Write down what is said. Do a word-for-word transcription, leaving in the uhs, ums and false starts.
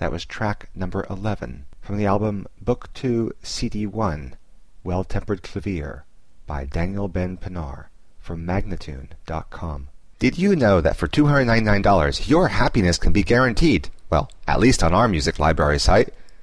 That was track number eleven from the album Book two, C D one, Well-Tempered Clavier by Daniel Ben Pinar from Magnatune dot com. Did you know that for two hundred ninety-nine dollars your happiness can be guaranteed? Well, at least on our music library site.